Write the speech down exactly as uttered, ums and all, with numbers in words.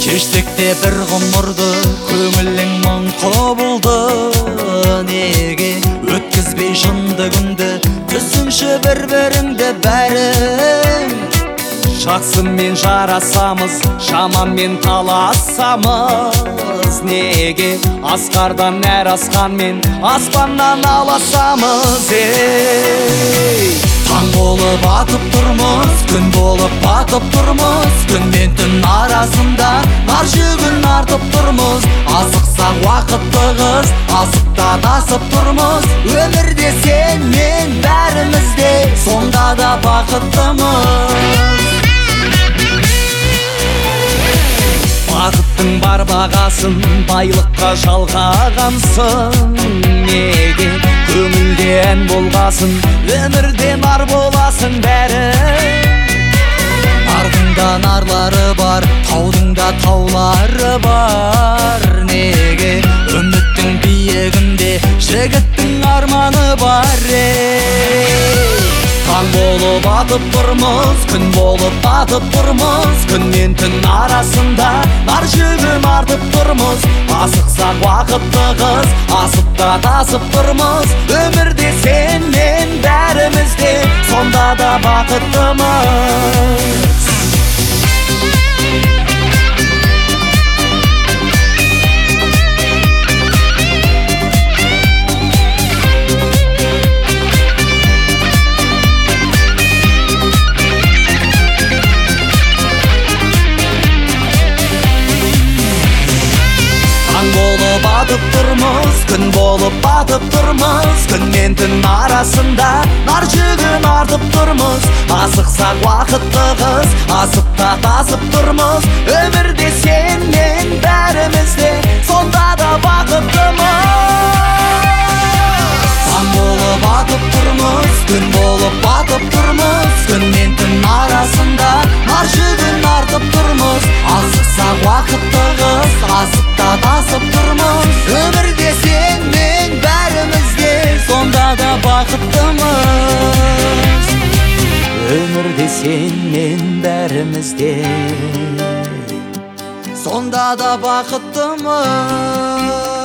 кештік те бір ғұмырды, көңілің мың құбылды. Неге өткізбей жынды күнді, түсінші бір-біріңді бәрің. Жақсымен жарасамыз, жаманмен таласамыз. Неге асқардан әр асқанмен аспаннан аласамыз. Ей, таң болып атып тұрмыз, күн болып батып тұрмыз. Күн мен түн арасында нар жүгін артып тұрмыз. Асықсақ уақытты қыз, асықта тасып тұрмыз. Өмірде сен мен бәрімізде, сонда да бақыттымыз. Бақыттың бар бағасын байлыққа жалғағансың. Неге көңілде ән болғасын, өмірде нар боласың бәрі. Нардың да нарлары бар, таудың да таулары бар. Неге үміттің биігінде жігіттің арманы бар. Таң болып атып тұрмыз, күн болып батып тұрмыз. Күн мен түн арасында нар жүгін артып тұрмыз. Асықсақ уақытты қыз, асып та тасып тұрмыз. Өмірде сен мен бәрімізде, сонда да бақыттымыз. Батып тұрмыз, күн болып батып тұрмыз. Күн мен түн арасында нар жүгін артып тұрмыз. Асықсақ уақытты қыз, асып та тасып тұрмыз. Өмірде сен мен бәрімізде, сонда да бақыттымыз. Таң болып атып тұрмыз, күн болып батып тұрмыз. Күн мен түн арасында нар жүгін артып тұрмыз. Асықсақ уақытты қыз, асып та тасып тұрмыз. Өмірде сен мен бәрімізде, сонда да бақыттымыз. Өмірде сен мен бәрімізде, сонда да бақыттымыз.